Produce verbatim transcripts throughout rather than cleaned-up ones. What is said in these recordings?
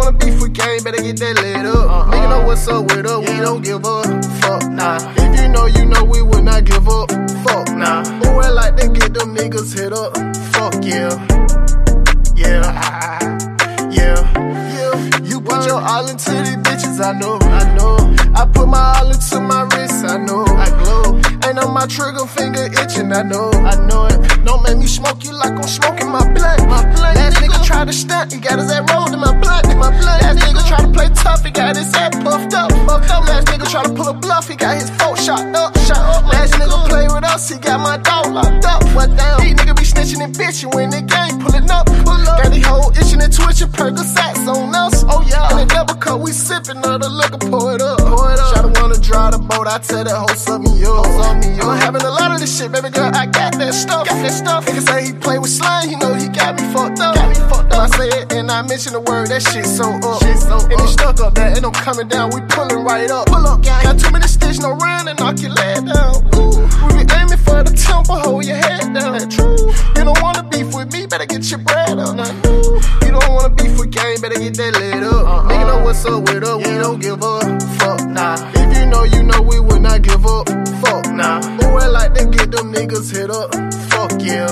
wanna beef with gang, better get that lit up. Uh-uh. Nigga know what's up with us, we don't give up. Fuck nah. If you know, you know we would not give up. Fuck nah. Who I like to get them niggas hit up? Fuck yeah. Yeah. Yeah. Yeah. You put your all into these bitches, I know. I know. I put my all into my wrist, I know. I glow. Ain't on my trigger finger itching, I know. I know it. Don't make me smoke you like I'm smoking my blunt. My blunt. Last nigga try to stunt, he got his ass rolled in my blunt. In my blunt. Last nigga try to play tough, he got his ass puffed up. Puffed up. Last nigga try to pull a bluff, he got his folk shot up. Shot up. Last nigga play with us, he got my dog locked up. What down? These nigga be snitching and bitching when the gang pulling up. Pull up. Got these hoes itching and twitching, Percocets on us. Oh yeah. In a double cup, we sipping on the liquor, pour it up. Pour it up. Shawty wanna drive the boat, I tell that hoe sub me yo. I'm having a lot of this shit, baby girl, I got that stuff. Got that stuff. Nigga say he play with slime, he know he got me fucked up. Got me fucked up. I say it and I mention the word, that shit so up. Shit so and it stuck up there, and I'm coming down, we pulling right up. Pull up, gang. Got too many stitches, no round and knock your leg down. Ooh, we be aiming for the temple, hold your head down. That true. You don't wanna beef with me, better get your bread up. You don't wanna beef with gang, better get that lit up. Uh-uh. Nigga know what's up with us, we don't give up. Fuck nah. If you know, you know we would not give up. Fuck nah. Who I like to get them niggas hit up? Fuck yeah.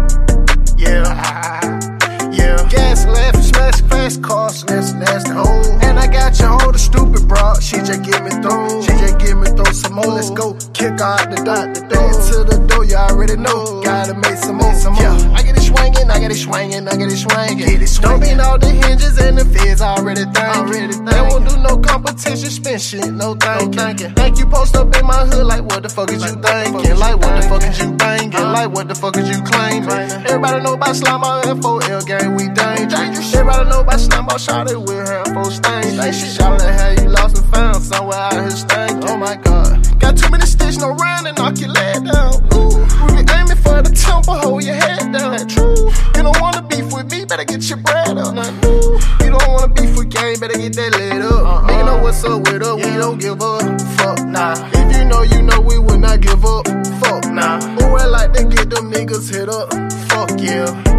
Yeah. Yeah. Gas laughing, smash fast cars, smash nasty hole. And I got your older stupid broad, she just give me through. She just give me through some more. Let's go. Kick her out the door. To the door, you already know. Gotta make some more. Some more. Yeah. I get it swinging, I get it swinging, I get it swinging. Get it swinging. Don't mean all the hinges and the feds already thinking. They won't do no competition, spin shit, no thinking. No thinking. Think you post up in my hood, like what the fuck is you thinking? Like what the fuck is you thinking? Like what the fuck is you claiming? Everybody know about slime out F O L gang, we dangerous. Everybody know about slime out shot it with her for stains. They shit shot that how you lost and found somewhere out of his stinking. Oh my god. Got too many stitches, no round and knock your leg down. Ooh, we be aiming for the temple, hold your head down. That true. You don't wanna beef with me, better get your bread up. You don't wanna beef with gang, better get that lit up. Uh-uh. Nigga know what's up with us, we don't give up. Fuck nah. If you know, you know we would not give up. Fuck nah. Who I like to get them niggas hit up? Fuck yeah.